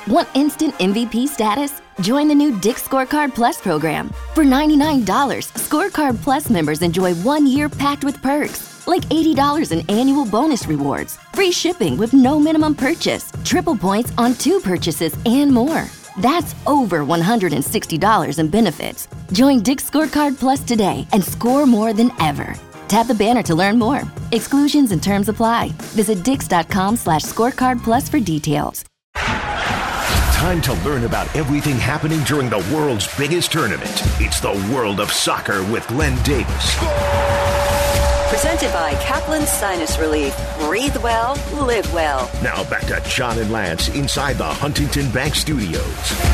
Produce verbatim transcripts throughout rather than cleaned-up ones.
Want instant M V P status? Join the new Dick's Scorecard Plus program. For ninety-nine dollars, Scorecard Plus members enjoy one year packed with perks, like eighty dollars in annual bonus rewards, free shipping with no minimum purchase, triple points on two purchases, and more. That's over one hundred sixty dollars in benefits. Join Dick's Scorecard Plus today and score more than ever. Tap the banner to learn more. Exclusions and terms apply. Visit dix.com slash scorecard plus for details. Time to learn about everything happening during the world's biggest tournament. It's the World of Soccer with Glenn Davis. Presented by Kaplan Sinus Relief. Breathe well, live well. Now back to John and Lance inside the Huntington Bank Studios.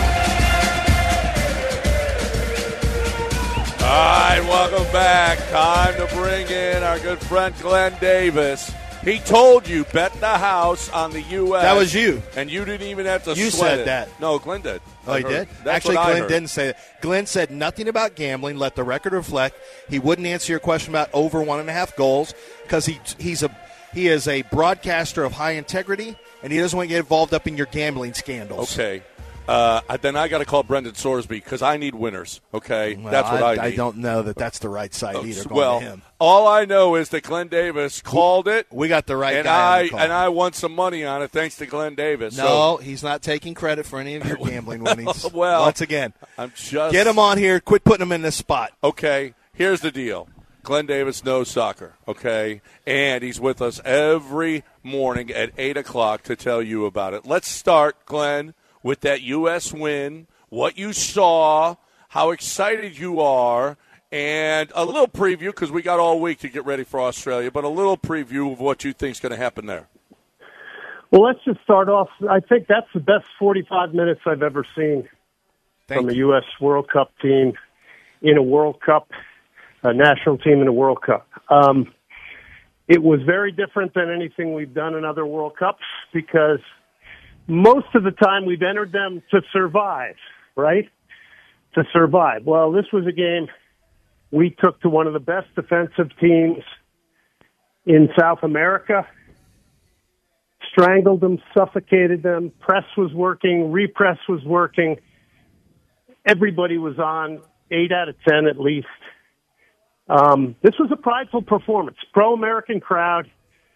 All right, welcome back. Time to bring in our good friend Glenn Davis. He told you, bet the house on the U S. That was you. And you didn't even have to you sweat said it. that. No, Glenn did. Oh, he did? That's Actually, what I Glenn heard. didn't say that. Glenn said nothing about gambling. Let the record reflect. He wouldn't answer your question about over one and a half goals because he he's a he is a broadcaster of high integrity, and he doesn't want to get involved up in your gambling scandals. Okay. Uh, then I got to call Brendan Sorsby because I need winners. Okay, well, that's what I, I need. I don't know that that's the right side either. Going well, to him. all I know is that Glenn Davis called it. We got the right and guy. I on the call. and I won some money on it thanks to Glenn Davis. No, so. he's not taking credit for any of your gambling winnings. Well, once again, I'm just get him on here. Quit putting him in this spot. Okay, here's the deal. Glenn Davis knows soccer, okay? And he's with us every morning at eight o'clock to tell you about it. Let's start, Glenn, with that U S win, what you saw, how excited you are, and a little preview, because we got all week to get ready for Australia, but a little preview of what you think is going to happen there. Well, let's just start off. I think that's the best forty-five minutes I've ever seen Thank from a you. U S World Cup team in a World Cup, a national team in a World Cup. Um, it was very different than anything we've done in other World Cups because most of the time we've entered them to survive, right? To survive. Well, this was a game we took to one of the best defensive teams in South America, strangled them, suffocated them, press was working, repress was working. Everybody was on, eight out of ten at least. Um, this was a prideful performance. Pro-American crowd,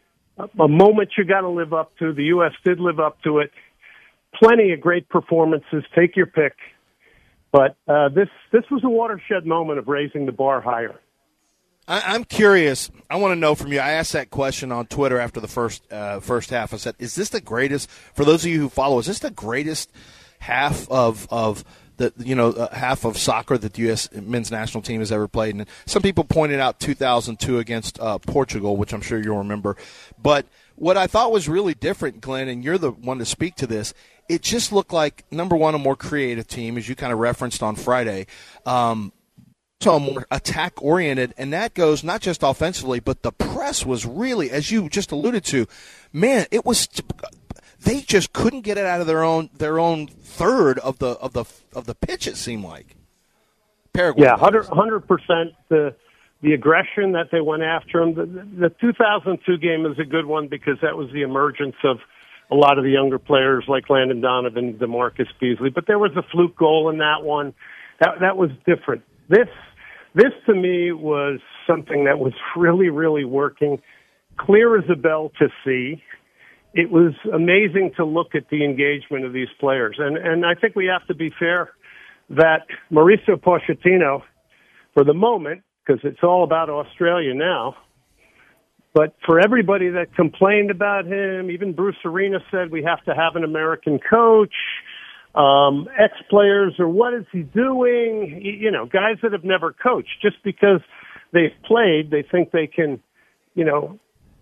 a moment you got to live up to. The U S did live up to it. Plenty of great performances. Take your pick. But uh, this this was a watershed moment of raising the bar higher. I, I'm curious. I want to know from you. I asked that question on Twitter after the first uh, first half. I said, "Is this the greatest?" For those of you who follow, is this the greatest half of of the you know uh, half of soccer that the U S men's national team has ever played? And some people pointed out two thousand two against uh, Portugal, which I'm sure you'll remember. But what I thought was really different, Glenn, and you're the one to speak to this, it just looked like, number one, a more creative team, as you kind of referenced on Friday, um, so more attack-oriented, and that goes not just offensively, but the press was really, as you just alluded to, man, it was they just couldn't get it out of their own their own third of the of the of the pitch. It seemed like Paraguay. Yeah, one hundred percent the the aggression that they went after them. The, the two thousand two game is a good one because that was the emergence of a lot of the younger players like Landon Donovan, DeMarcus Beasley. But there was a fluke goal in that one. That that was different. This this to me was something that was really really working, clear as a bell to see. It was amazing to look at the engagement of these players. And, and I think we have to be fair that Mauricio Pochettino, for the moment, because it's all about Australia now, but for everybody that complained about him, even Bruce Arena said we have to have an American coach, um, ex-players, or what is he doing? You know, guys that have never coached. Just because they've played, they think they can, you know,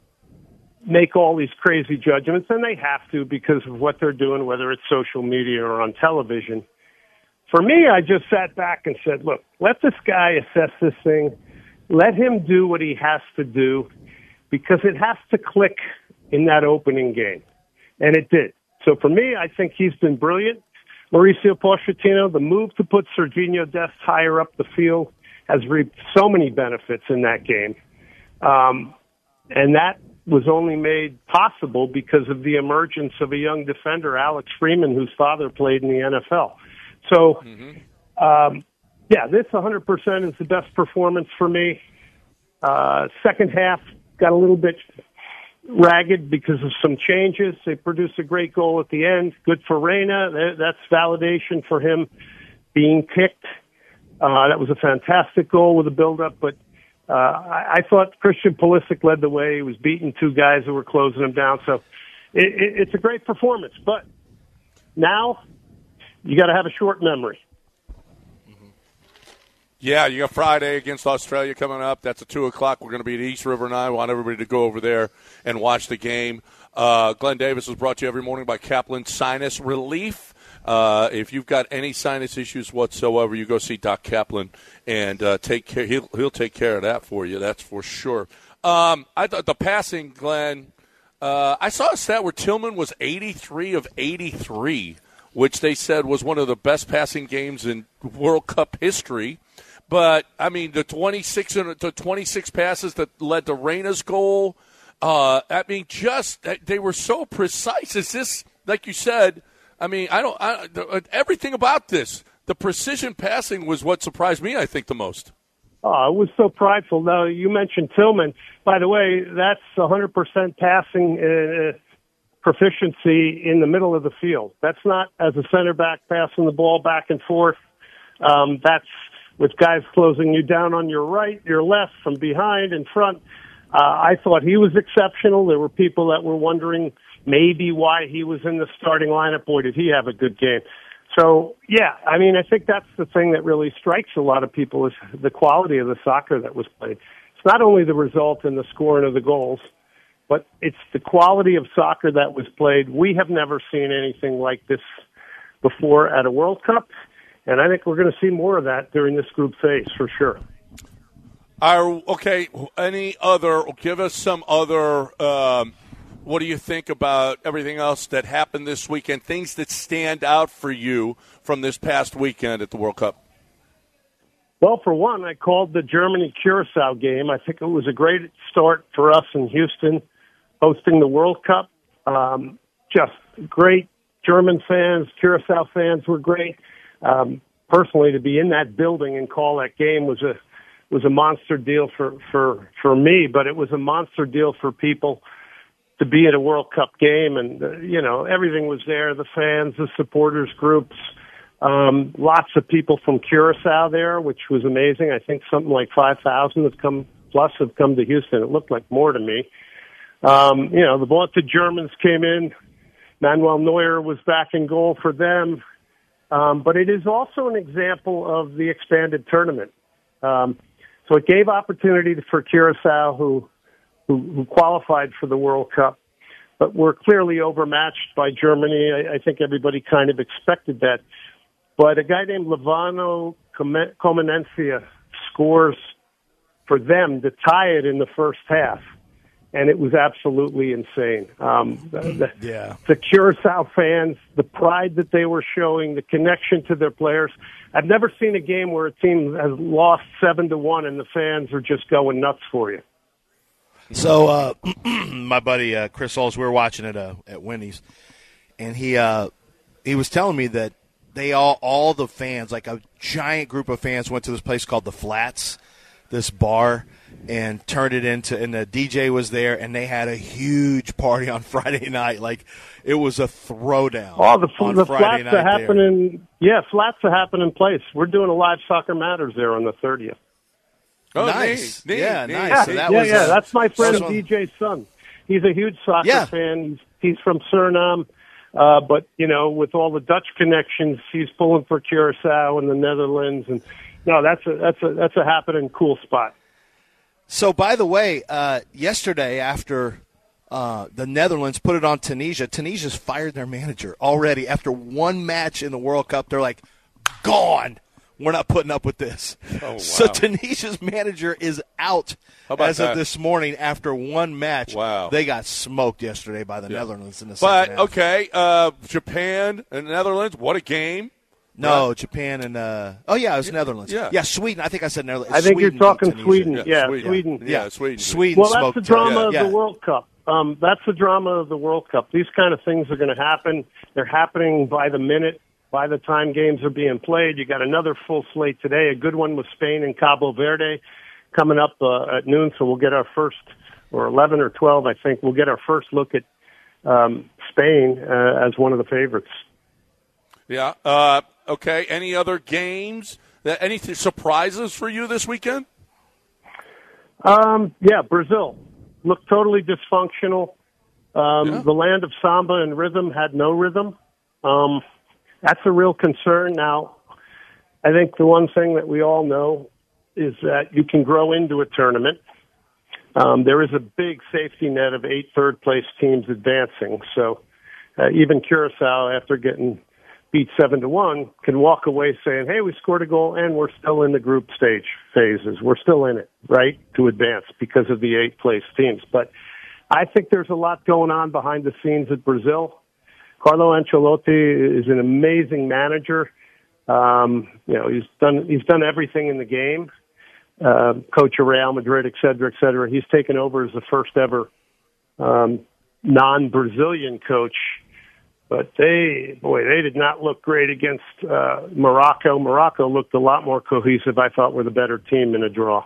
make all these crazy judgments, and they have to because of what they're doing, whether it's social media or on television. For me, I just sat back and said, look, let this guy assess this thing. Let him do what he has to do because it has to click in that opening game. And it did. So for me, I think he's been brilliant. Mauricio Pochettino, the move to put Sergiño Dest higher up the field has reaped so many benefits in that game. Um, and that was only made possible because of the emergence of a young defender, Alex Freeman, whose father played in the N F L. So, mm-hmm. um, yeah, this one hundred percent is the best performance for me. Uh, second half got a little bit ragged because of some changes. They produced a great goal at the end. Good for Reyna. That's validation for him being picked. Uh, that was a fantastic goal with a build-up, but uh, I, I thought Christian Pulisic led the way. He was beating two guys who were closing him down. So it, it, it's a great performance. But now you got to have a short memory. Yeah, you got Friday against Australia coming up. That's at two o'clock. We're going to be at East River, and I want everybody to go over there and watch the game. Uh, Glenn Davis is brought to you every morning by Kaplan Sinus Relief. Uh, if you've got any sinus issues whatsoever, you go see Doc Kaplan, and uh, take care. He'll, he'll take care of that for you, that's for sure. Um, I thought the passing, Glenn, uh, I saw a stat where Tillman was eighty-three of eighty-three, which they said was one of the best passing games in World Cup history. But, I mean, the twenty-six, the twenty-six passes that led to Reyna's goal, uh, I mean, just they were so precise. Is this, like you said, I mean, I don't I, everything about this, the precision passing was what surprised me, I think, the most. Oh, it was so prideful. Now, you mentioned Tillman. By the way, that's one hundred percent passing uh, proficiency in the middle of the field. That's not as a center back passing the ball back and forth. Um, that's with guys closing you down on your right, your left, from behind, in front. Uh, I thought he was exceptional. There were people that were wondering maybe why he was in the starting lineup. Boy, did he have a good game. So, yeah, I mean, I think that's the thing that really strikes a lot of people is the quality of the soccer that was played. It's not only the result in the scoring of the goals, but it's the quality of soccer that was played. We have never seen anything like this before at a World Cup. And I think we're going to see more of that during this group phase for sure. Are, okay, any other, give us some other, um, what do you think about everything else that happened this weekend, things that stand out for you from this past weekend at the World Cup? Well, for one, I called the Germany-Curacao game. I think it was a great start for us in Houston hosting the World Cup. Um, just great German fans, Curacao fans were great. Um, personally, to be in that building and call that game was a was a monster deal for, for, for me, but it was a monster deal for people to be at a World Cup game. And, uh, you know, everything was there, the fans, the supporters groups, um, lots of people from Curacao there, which was amazing. I think something like five thousand have come, plus have come to Houston. It looked like more to me. Um, you know, the vaunted Germans came in. Manuel Neuer was back in goal for them. Um, but it is also an example of the expanded tournament. Um, so it gave opportunity for Curacao, who, who who qualified for the World Cup, but were clearly overmatched by Germany. I, I think everybody kind of expected that. But a guy named Levano Comenencia scores for them to tie it in the first half. And it was absolutely insane. Um, the, yeah. the Curacao fans, the pride that they were showing, the connection to their players. I've never seen a game where a team has lost seven to one and the fans are just going nuts for you. So, uh, my buddy uh, Chris Oles, we were watching it uh, at Wendy's, and he uh, he was telling me that they all all the fans, like a giant group of fans, went to this place called the Flats, this bar, and turned it into, and the D J was there, and they had a huge party on Friday night. Like, it was a throwdown. Oh, the, on the Friday flats are night happening. There. Yeah, flats are happening place. We're doing a live Soccer Matters there on the thirtieth. Oh, nice. Neat, yeah, neat. nice. Yeah, So that yeah, was, yeah. Uh, That's my friend so, D J's son. He's a huge soccer Yeah. fan. He's, he's from Suriname. Uh, but, you know, with all the Dutch connections, he's pulling for Curacao and the Netherlands. And no, that's a, that's a, that's a happening cool spot. So, by the way, uh, yesterday after uh, the Netherlands put it on Tunisia, Tunisia's fired their manager already after one match in the World Cup. They're like, gone. We're not putting up with this. Oh, wow. So Tunisia's manager is out as that? of this morning after one match. Wow. They got smoked yesterday by the Yeah. Netherlands in the But, second half. okay, uh, Japan and Netherlands, what a game. No, Japan and uh, – oh, yeah, it was Netherlands. yeah. yeah, Sweden. I think I said Netherlands. I think Sweden you're talking beat Tunisia. Sweden. Yeah, Yeah, Sweden. Sweden. Yeah, Sweden. Sweden Well, that's smoked the drama Tunisia. of yeah. the World Cup. Um, that's the drama of the World Cup. These kind of things are going to happen. They're happening by the minute, by the time games are being played. You got another full slate today, a good one with Spain and Cabo Verde coming up uh, at noon, so we'll get our first, or eleven or twelve, I think, we'll get our first look at um, Spain uh, as one of the favorites. Yeah. Uh, okay. Any other games? That any th- surprises for you this weekend? Um, yeah, Brazil looked totally dysfunctional. Um, Yeah. The land of samba and rhythm had no rhythm. Um, that's a real concern. Now, I think the one thing that we all know is that you can grow into a tournament. Um, there is a big safety net of eight third-place teams advancing. So uh, even Curacao, after getting beat seven to one, can walk away saying, hey, we scored a goal and we're still in the group stage phases. We're still in it, right, to advance because of the eight place teams. But I think there's a lot going on behind the scenes at Brazil. Carlo Ancelotti is an amazing manager. Um, you know, he's done, he's done everything in the game. Uh, coach of Real Madrid, et cetera, et cetera. He's taken over as the first ever um, non-Brazilian coach. But they, boy, they did not look great against uh, Morocco. Morocco looked a lot more cohesive. I thought were the better team in a draw.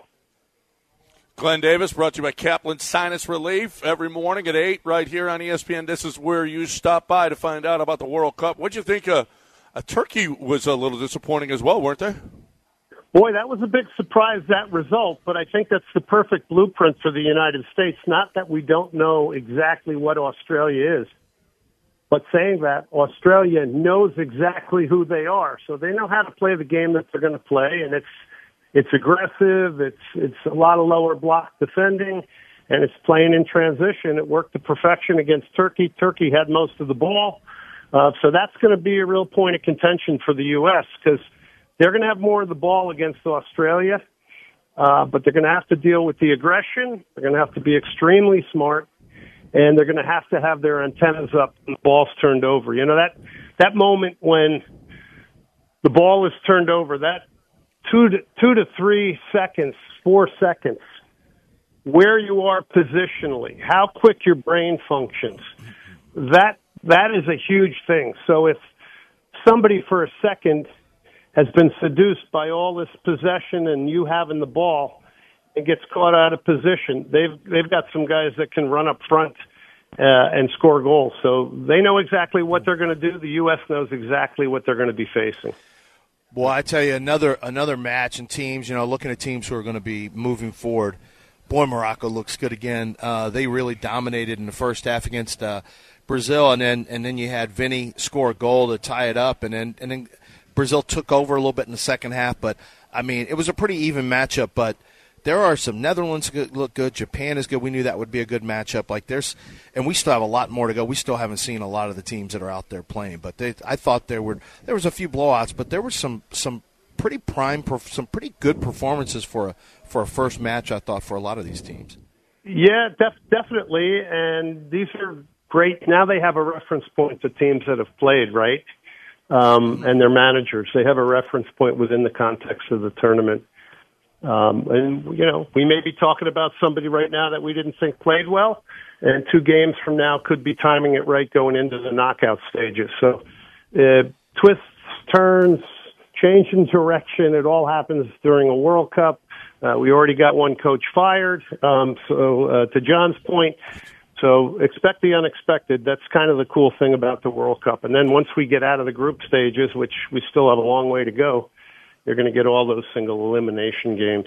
Glenn Davis, brought to you by Kaplan Sinus Relief every morning at eight right here on E S P N. This is where you stop by to find out about the World Cup. What did you think? Uh, uh, Turkey was a little disappointing as well, weren't they? Boy, that was a big surprise, that result, but I think that's the perfect blueprint for the United States. Not that we don't know exactly what Australia is, but saying that Australia knows exactly who they are, so they know how to play the game that they're going to play, and it's it's aggressive, it's it's a lot of lower block defending, and it's playing in transition. It worked to perfection against Turkey. Turkey had most of the ball, uh, so that's going to be a real point of contention for the U S because they're going to have more of the ball against Australia, uh, but they're going to have to deal with the aggression. They're going to have to be extremely smart. And they're going to have to have their antennas up and the ball's turned over. You know, that that moment when the ball is turned over, that two to, two to three seconds, four seconds, where you are positionally, how quick your brain functions, that that is a huge thing. So if somebody for a second has been seduced by all this possession and you having the ball, and gets caught out of position, they've they've got some guys that can run up front uh, and score goals. So they know exactly what they're going to do. The U S knows exactly what they're going to be facing. Well, I tell you, another another match and teams, you know, looking at teams who are going to be moving forward, boy, Morocco looks good again. Uh, they really dominated in the first half against uh, Brazil, and then and then you had Vinny score a goal to tie it up, and then and then Brazil took over a little bit in the second half. But, I mean, it was a pretty even matchup, but there are some Netherlands good, look good. Japan is good. We knew that would be a good matchup. Like there's, and we still have a lot more to go. We still haven't seen a lot of the teams that are out there playing. But they, I thought there were there was a few blowouts, but there were some some pretty prime, some pretty good performances for a for a first match. I thought for a lot of these teams. Yeah, def- definitely. And these are great. Now they have a reference point to teams that have played, right? Um, and their managers. They have a reference point within the context of the tournament. Um, and, you know, we may be talking about somebody right now that we didn't think played well, and two games from now could be timing it right going into the knockout stages. So uh, twists, turns, change in direction, it all happens during a World Cup. Uh, we already got one coach fired, um, so uh, to John's point, so expect the unexpected. That's kind of the cool thing about the World Cup. And then once we get out of the group stages, which we still have a long way to go, you're going to get all those single elimination games.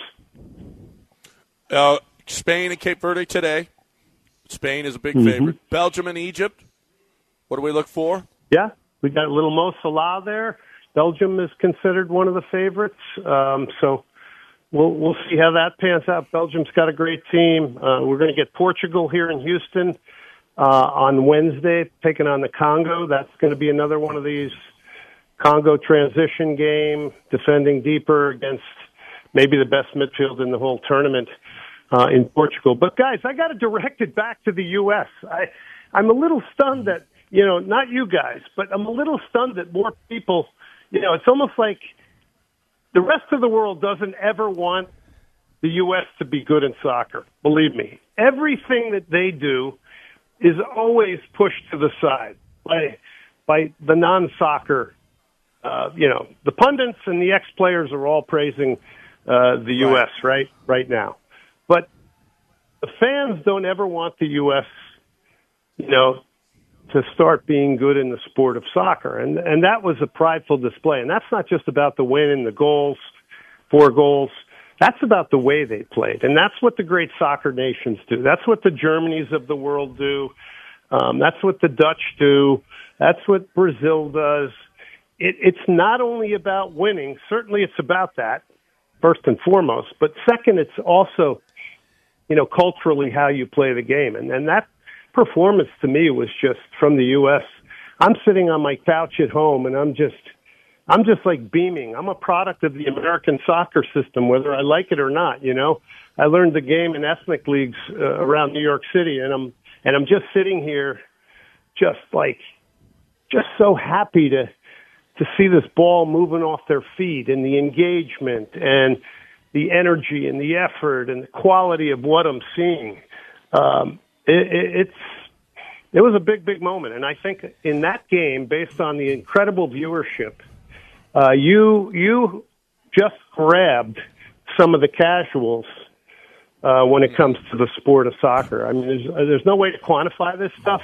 Uh, Spain and Cape Verde today. Spain is a big Mm-hmm. favorite. Belgium and Egypt. What do we look for? Yeah, we got a little Mo Salah there. Belgium is considered one of the favorites. Um, so we'll we'll see how that pans out. Belgium's got a great team. Uh, we're going to get Portugal here in Houston uh, on Wednesday, taking on the Congo. That's going to be another one of these Congo transition game, defending deeper against maybe the best midfield in the whole tournament uh, in Portugal. But, guys, I got to direct it back to the U S. I, I'm a little stunned that, you know, not you guys, but I'm a little stunned that more people, you know, it's almost like the rest of the world doesn't ever want the U S to be good in soccer. Believe me. Everything that they do, is always pushed to the side by by the non-soccer. Uh, you know, the pundits and the ex-players are all praising uh, the U S right. right right now, but the fans don't ever want the U S, you know, to start being good in the sport of soccer, and and that was a prideful display. And that's not just about the win and the goals, four goals. That's about the way they played, and that's what the great soccer nations do. That's what the Germanys of the world do. Um, that's what the Dutch do. That's what Brazil does. It, it's not only about winning. Certainly, it's about that first and foremost. But second, it's also, you know, culturally how you play the game, and and that performance to me was just from the U S. I'm sitting on my couch at home, and I'm just. I'm just like beaming. I'm a product of the American soccer system, whether I like it or not. You know, I learned the game in ethnic leagues uh, around New York City, and I'm and I'm just sitting here, just like, just so happy to to see this ball moving off their feet and the engagement and the energy and the effort and the quality of what I'm seeing. Um, it, it, it's it was a big, big moment, and I think in that game, based on the incredible viewership. Uh, you you just grabbed some of the casuals uh, when it comes to the sport of soccer. I mean, there's, there's no way to quantify this stuff,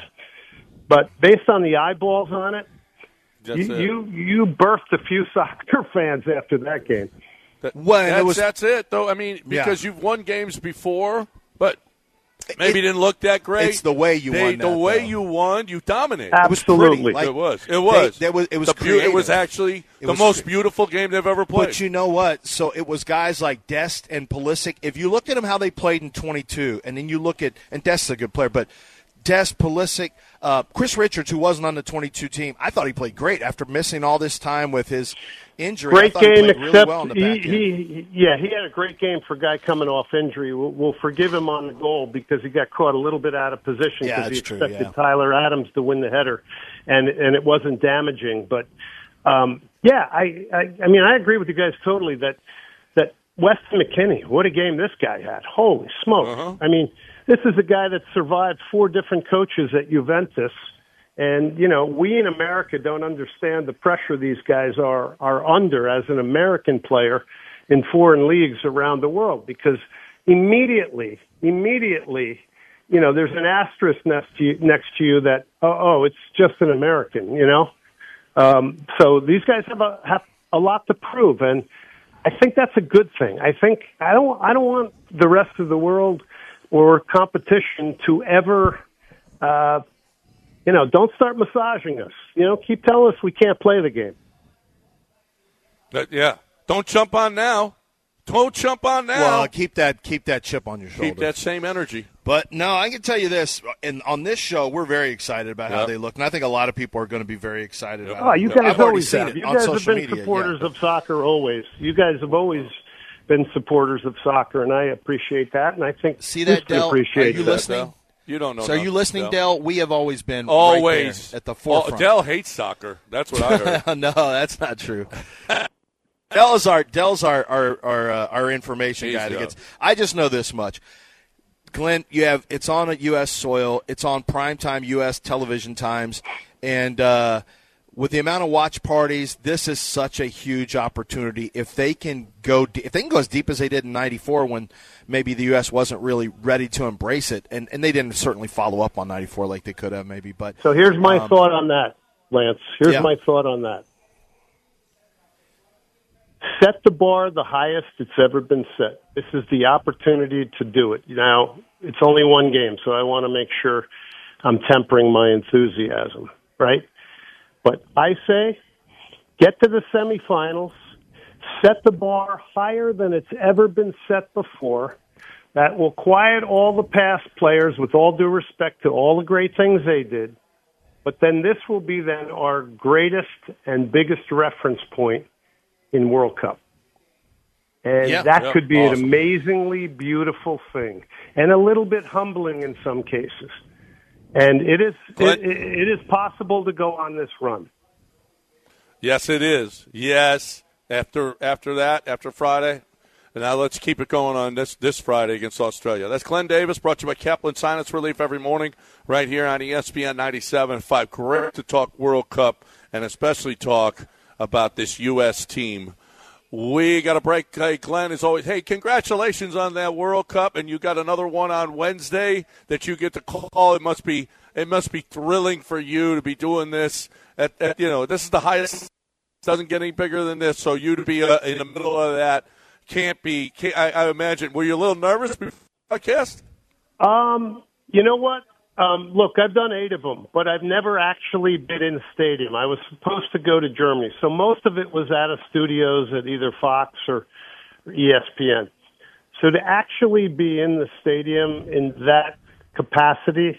but based on the eyeballs on it, you, it. you you birthed a few soccer fans after that game. That, well, that's, it was, that's it, though. I mean, because yeah. you've won games before, but maybe it, didn't look that great. It's the way you they, won. That, the way though. you won, you dominated. Absolutely, it was. Like, it was. It was. They, was. It was. The, it was actually it the was most cre- beautiful game they've ever played. But you know what? So it was guys like Dest and Pulisic. If you look at them how they played in twenty-two, and then you look at and Dest's a good player, but Dest, Pulisic, uh, Chris Richards, who wasn't on the twenty-two team, I thought he played great after missing all this time with his injury. Great I game, he except really well in the he, back he, yeah, he had a great game for a guy coming off injury. We'll, we'll forgive him on the goal because he got caught a little bit out of position because yeah, he true, expected yeah. Tyler Adams to win the header, and and it wasn't damaging. But um, yeah, I, I I mean I agree with you guys totally that that Weston McKennie, what a game this guy had! Holy smoke! Uh-huh. I mean, this is a guy that survived four different coaches at Juventus. And, you know, we in America don't understand the pressure these guys are, are under as an American player in foreign leagues around the world because immediately, immediately, you know, there's an asterisk next to you, next to you that, oh, oh, it's just an American, you know. Um, so these guys have a, have a lot to prove, and I think that's a good thing. I think I don't I don't want the rest of the world or competition to ever uh, – You know, don't start massaging us. You know, keep telling us we can't play the game. But, yeah. Don't jump on now. Don't jump on now. Well, keep that keep that chip on your shoulder. Keep that same energy. But, no, I can tell you this. And on this show, we're very excited about yep. how they look. And I think a lot of people are going to be very excited yep. about oh, it. you guys I've always seen have. it You on guys have been media, supporters yeah. of soccer always. You guys have always been supporters of soccer, and I appreciate that. And I think See that, Del? appreciate Are you that. listening? You don't know. So are you listening, Dell? Dell? We have always been always right at the forefront. Oh, Dell hates soccer. That's what I heard. No, that's not true. Dell's our Dell's our our our, uh, our information He's guy. That up. gets. I just know this much, Glenn. You have it's on a U S soil. It's on primetime U S television times, and uh, with the amount of watch parties, this is such a huge opportunity. If they can go, if they can go as deep as they did in ninety-four, when maybe the U S wasn't really ready to embrace it, and, and they didn't certainly follow up on ninety-four like they could have, maybe. But so here's my um, thought on that, Lance. Here's yeah. my thought on that. Set the bar the highest it's ever been set. This is the opportunity to do it. Now, it's only one game, so I want to make sure I'm tempering my enthusiasm, right? But I say get to the semifinals, set the bar higher than it's ever been set before. That will quiet all the past players with all due respect to all the great things they did. But then this will be then our greatest and biggest reference point in World Cup. And yeah, that yeah, could be awesome. an amazingly beautiful thing and a little bit humbling in some cases. And it is it, it is possible to go on this run. Yes, it is. Yes. After after that, after Friday, And now let's keep it going on this, this Friday against Australia. That's Glenn Davis, brought to you by Kaplan Sinus Relief every morning right here on E S P N ninety-seven point five. Great to talk World Cup and especially talk about this U S team. We got a break. Hey, Glenn, as always, hey, congratulations on that World Cup, and you got another one on Wednesday that you get to call. It must be it must be thrilling for you to be doing this. At, at you know, this is the highest. It doesn't get any bigger than this, so you to be uh, in the middle of that can't be. Can't, I, I imagine. Were you a little nervous before the podcast? Um, you know what? Um, look, I've done eight of them, but I've never actually been in the stadium. I was supposed to go to Germany, so most of it was out of studios at either Fox or E S P N. So to actually be in the stadium in that capacity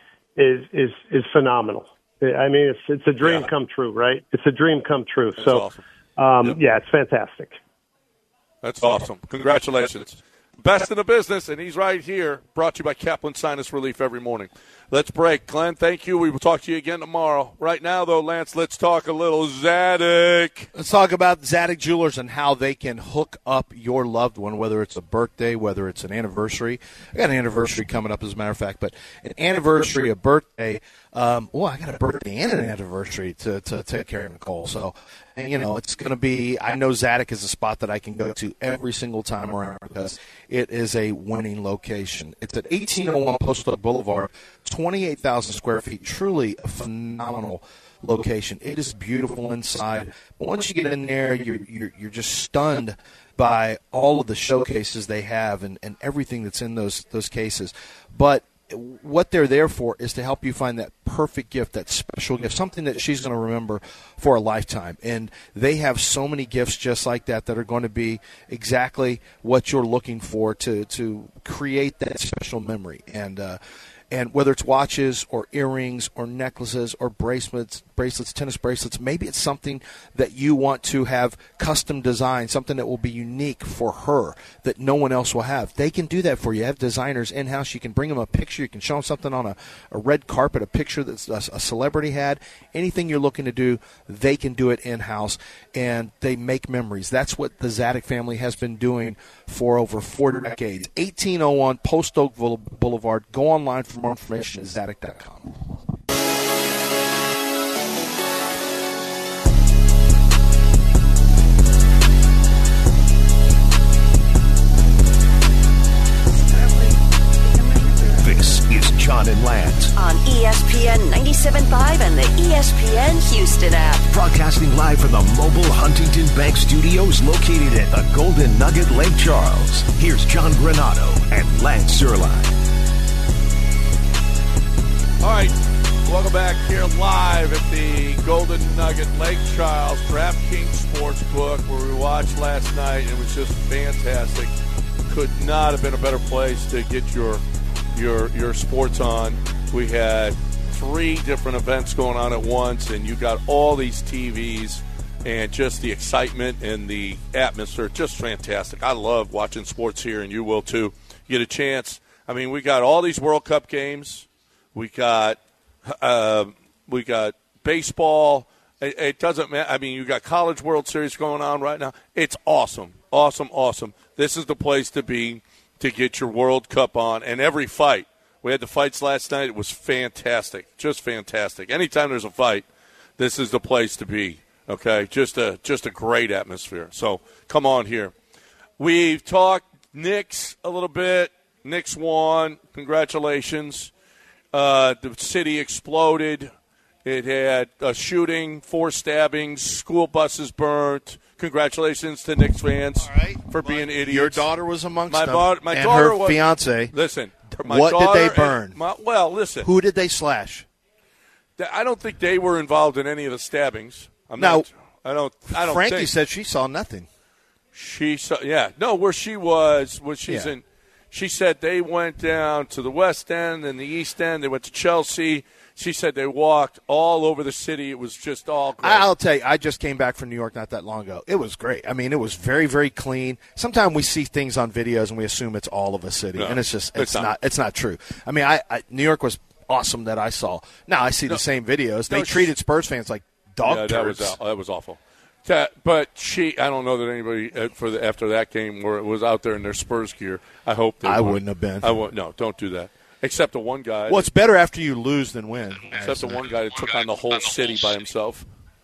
is is is phenomenal. I mean, it's it's a dream yeah. come true, right? It's a dream come true. That's so, awesome. um, yep. yeah, it's fantastic. That's awesome. Congratulations. Best in the business, and he's right here, brought to you by Kaplan Sinus Relief every morning. Let's break. Glenn, thank you. We will talk to you again tomorrow. Right now, though, Lance, let's talk a little Zadig. Let's talk about Zadig Jewelers and how they can hook up your loved one, whether it's a birthday, whether it's an anniversary. I got an anniversary coming up, as a matter of fact, but an anniversary, a birthday. Um, well, I got a birthday and an anniversary to, to take care of Nicole. So, and, you know, it's going to be – I know Zadig is a spot that I can go to every single time around because it is a winning location. It's at eighteen oh one Post Oak Boulevard, twenty-eight thousand square feet, truly a phenomenal location. It is beautiful inside. But once you get in there, you're, you're, you're just stunned by all of the showcases they have and, and everything that's in those those cases. But what they're there for is to help you find that perfect gift, that special gift, something that she's going to remember for a lifetime. And they have so many gifts just like that that are going to be exactly what you're looking for to, to create that special memory. And uh, and whether it's watches or earrings or necklaces or bracelets, bracelets, tennis bracelets, maybe it's something that you want to have custom designed, something that will be unique for her that no one else will have. They can do that for you. You have designers in-house. You can bring them a picture. You can show them something on a, a red carpet, a picture that a, a celebrity had. Anything you're looking to do, they can do it in-house, and they make memories. That's what the Zadig family has been doing for over four decades. eighteen oh one Post Oak Boulevard. Go online for more information at zadig dot com. This is John and Lance on E S P N ninety-seven point five and the E S P N Houston app. Broadcasting live from the mobile Huntington Bank Studios located at the Golden Nugget Lake Charles. Here's John Granado and Lance Zierlein. All right, welcome back here live at the Golden Nugget Lake Charles DraftKings Sportsbook, where we watched last night. It was just fantastic. Could not have been a better place to get your your your sports on. We had three different events going on at once, and you got all these T Vs and just the excitement and the atmosphere. Just fantastic. I love watching sports here, and you will too. You get a chance. I mean, we got all these World Cup games. We got uh, we got baseball. It, it doesn't matter. I mean, you got College World Series going on right now. It's awesome, awesome, awesome. This is the place to be to get your World Cup on. And every fight. We had the fights last night. It was fantastic, just fantastic. Anytime there's a fight, this is the place to be, okay? Just a, just a great atmosphere. So come on here. We've talked Knicks a little bit. Knicks won. Congratulations. Uh, the city exploded. It had a shooting, four stabbings, school buses burnt. Congratulations to Knicks fans right. for being idiots. Your daughter was amongst my them, ba- my and daughter her was, fiance. Listen, my what did they daughter burn? My, well, listen. Who did they slash? I don't think they were involved in any of the stabbings. I'm now, not, I don't. I don't. Frankie think. said she saw nothing. She saw. Yeah, no. Where she was, was she's Yeah. in. She said they went down to the West End and the East End. They went to Chelsea. She said they walked all over the city. It was just all great. I'll tell you, I just came back from New York not that long ago. It was great. I mean, it was very, very clean. Sometimes we see things on videos and we assume it's all of a city, No, and it's just it's it's not. not it's not true. I mean, I, I New York was awesome that I saw. Now I see No. the same videos. They No, treated Spurs fans like dog yeah, turds. that was that was awful. That, but she, I don't know that anybody uh, for the, after that game where it was out there in their Spurs gear. I hope they I weren't. wouldn't have been. I won't. No, don't do that. Except the one guy. Well, it's better after you lose than win. Except the one guy that took on the whole city by himself,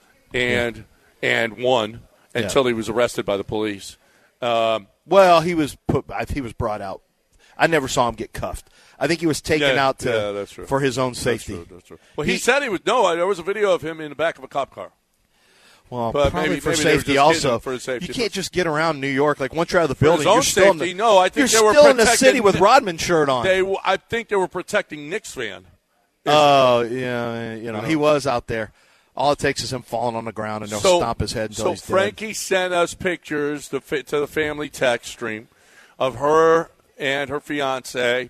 and yeah. and won until yeah. he was arrested by the police. Um, well, he was put. He was brought out. I never saw him get cuffed. I think he was taken yeah, out to, yeah, that's true. for his own safety. That's true, that's true. Well, he, he said he was. No, there was a video of him in the back of a cop car. Well, but probably maybe, for maybe safety also. For safety. You can't just get around New York. Like, once you're out of the building, for his own you're still safety, in the, no, I think you're they were still in the protecting- city with Rodman shirt on. They, I think they were protecting Knicks fan. Oh, yeah, you know, he was out there. All it takes is him falling on the ground, and they'll so, stomp his head until so he's dead. So Frankie sent us pictures to, to the family text stream of her and her fiance.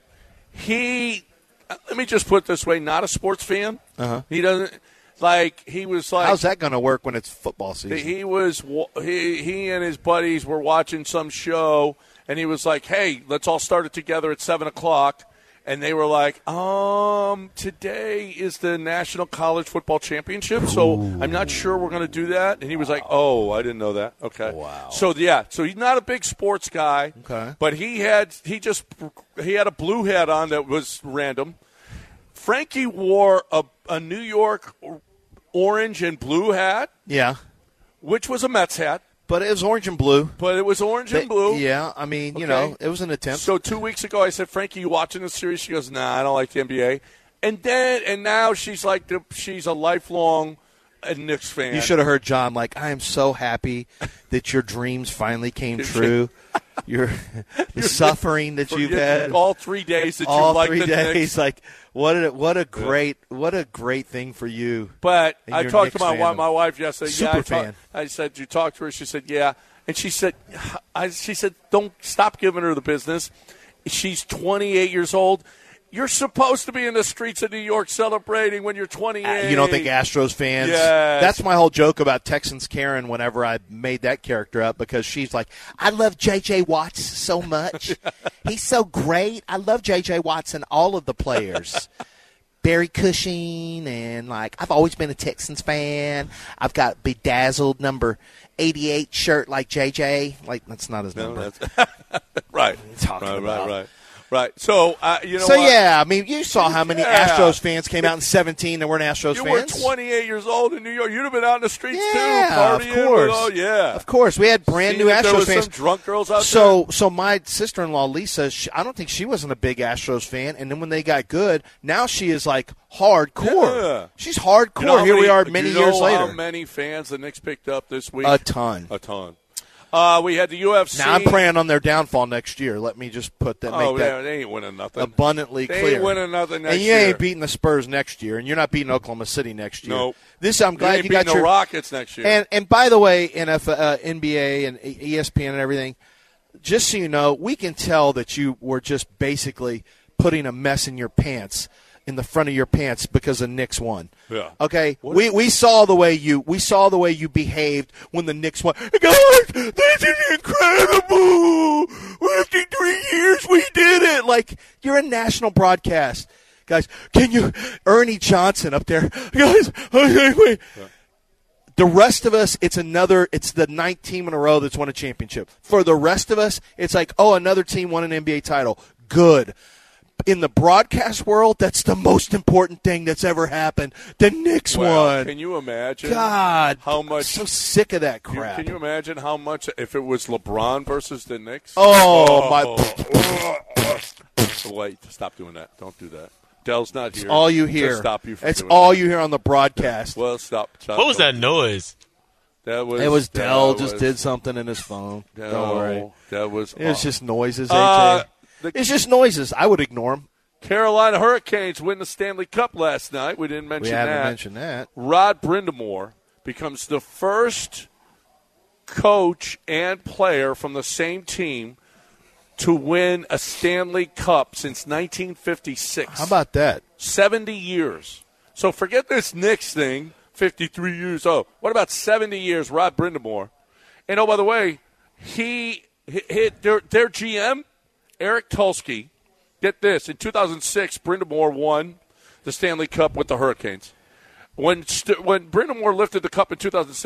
He, let me just put it this way, not a sports fan. Uh-huh. He doesn't. Like, he was like... How's that going to work when it's football season? He was he he and his buddies were watching some show, and he was like, hey, let's all start it together at seven o'clock. And they were like, um, today is the National College Football Championship, so Ooh. I'm not sure we're going to do that. And he was like, oh, I didn't know that. Okay. Wow. So, yeah, so he's not a big sports guy. Okay. But he had he just he had a blue hat on that was random. Frankie wore a, a New York orange and blue hat. Yeah. Which was a Mets hat. But it was orange and blue. But it was orange they, and blue. Yeah, I mean, you okay. know, it was an attempt. So two weeks ago I said, Frankie, you watching this series? She goes, nah, I don't like the N B A. And then, and now she's like, the, she's a lifelong Knicks fan. You should have heard John, like, I am so happy that your dreams finally came true. Your the suffering that you've had. All three days that all you like three the days, Knicks. Like, what a, what a great what a great thing for you. But I talked Knicks to my, fandom. my wife yesterday. Super yeah, I, fan. talk, I said, you talked to her? She said, yeah. And she said, I, she said, don't stop giving her the business. She's twenty-eight years old. You're supposed to be in the streets of New York celebrating when you're twenty-eight. You don't think Astros fans? Yes. That's my whole joke about Texans Karen whenever I made that character up, because she's like, I love J J. Watts so much. He's so great. I love J J. Watts and all of the players. Barry Cushing, and, like, I've always been a Texans fan. I've got bedazzled number eighty-eight shirt like J J. Like, that's not his no, number. That's, right. Talking right, about. right, right. Right. So, uh, you know So, what? yeah, I mean, you saw how many yeah. Astros fans came out in seventeen that weren't Astros you fans. You were twenty-eight years old in New York. You'd have been out in the streets, yeah, too, partying. of course. With, oh, yeah. Of course. We had brand Seeing new Astros Astros there was fans. Some drunk girls out so, there. So, my sister-in-law, Lisa, she, I don't think she wasn't a big Astros fan. And then when they got good, now she is, like, hardcore. Yeah. She's hardcore. You know Here many, we are many you know years later. how many fans the Knicks picked up this week? A ton. A ton. Uh, we had the U F C. Now, I'm praying on their downfall next year. Let me just put that, make oh, that they ain't winning nothing. abundantly they clear. They ain't winning nothing next And you year. ain't beating the Spurs next year, and you're not beating Oklahoma City next year. Nope. This, I'm glad you, ain't you got beating your the Rockets next year. And and by the way, N F L, uh, N B A and E S P N and everything, just so you know, we can tell that you were just basically putting a mess in your pants, in the front of your pants, because the Knicks won. Yeah. Okay. What we we saw the way you we saw the way you behaved when the Knicks won. Guys, this is incredible. fifty-three years we did it. Like, you're a national broadcast. Guys, can you Ernie Johnson up there? Guys, wait, wait. Yeah. The rest of us, it's another, it's the ninth team in a row that's won a championship. For the rest of us, it's like, oh, another team won an N B A title. Good. In the broadcast world, that's the most important thing that's ever happened. The Knicks well, won. Can you imagine God, how much? I'm so sick of that crap. Can you imagine how much if it was LeBron versus the Knicks? Oh, my. Wait, stop doing that. Don't do that. Dell's not here. It's all you hear. Just stop you from It's doing all that. you hear on the broadcast. Well, stop. stop what was don't. that noise? That was. It was that Dell just was, did something in his phone. No, Don't worry. That was. It was uh, just noises, A J. uh, the It's just noises. I would ignore them. Carolina Hurricanes win the Stanley Cup last night. We didn't mention We haven't that. mentioned that. Rod Brindamore becomes the first coach and player from the same team to win a Stanley Cup since nineteen fifty-six. How about that? seventy years. So forget this Knicks thing, fifty-three years. Oh, what about seventy years, Rod Brindamore? And, oh, by the way, he hit their, their G M, Eric Tulsky. Get this. In two thousand six, Brindamore won the Stanley Cup with the Hurricanes. When St- when Brindamore lifted the cup in two thousand six,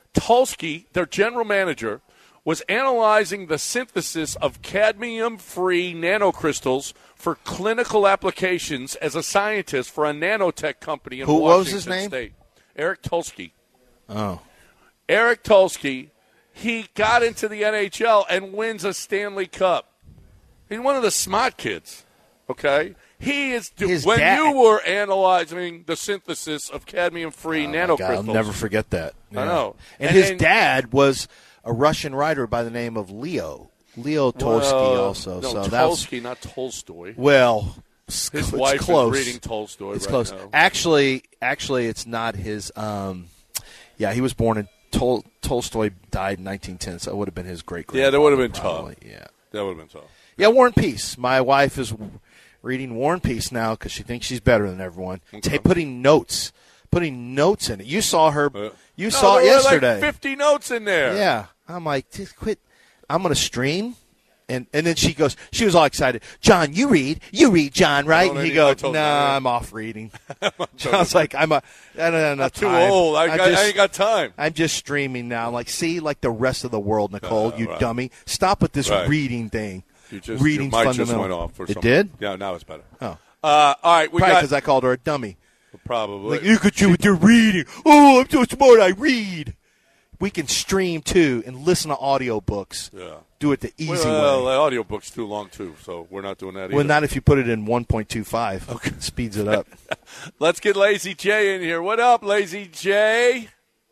Tulsky, their general manager, was analyzing the synthesis of cadmium-free nanocrystals for clinical applications as a scientist for a nanotech company in Who, Washington what was his name? State. Eric Tulsky. Oh. Eric Tulsky, he got into the N H L and wins a Stanley Cup. He's one of the smart kids, okay? He is His when dad- you were analyzing the synthesis of cadmium-free Oh, my nanocrystals. God, I'll never forget that. I know. And, And his then- dad was a Russian writer by the name of Leo. Leo Tolsky Well, also. No, so that was, Tulsky, not Tolstoy. well, it's, His it's wife close. is reading Tolstoy It's right close. now. Actually, actually, it's not his. Um, yeah, he was born in Tol- Tolstoy died in nineteen ten, so it would have been his great grandfather. Yeah, that would have been probably. tough. Yeah, That would have been tough. yeah. War and Peace. My wife is reading War and Peace now because she thinks she's better than everyone. Okay. Ta- putting notes, putting notes in it. You saw her. Uh, you no, saw it there were yesterday. Like fifty notes in there. Yeah. I'm like, just quit. I'm going to stream. And and then she goes, she was all excited. John, you read. You read, John, right? don't And he need- I goes, told nah, her that. I'm off reading. I was like, I'm, a, I don't have enough I'm too time. old. I, I'm got, just, I ain't got time. I'm just streaming now. I'm like, see, like the rest of the world, Nicole, Uh, you right. dummy. Stop with this Right. reading thing. You just, Reading's your mic fundamental. just went off. Or it something. did? Yeah, now it's better. Oh. Uh, all right, we Probably got because I called her a dummy. probably. Like, look at you with your reading. Oh, I'm so smart, I read. We can stream, too, and listen to audiobooks. Yeah. Do it the easy well, way. the audiobook's too long too, so we're not doing that either. Well, not if you put it in one point two five. Okay. Speeds it up. Let's get Lazy J in here. What up, Lazy J?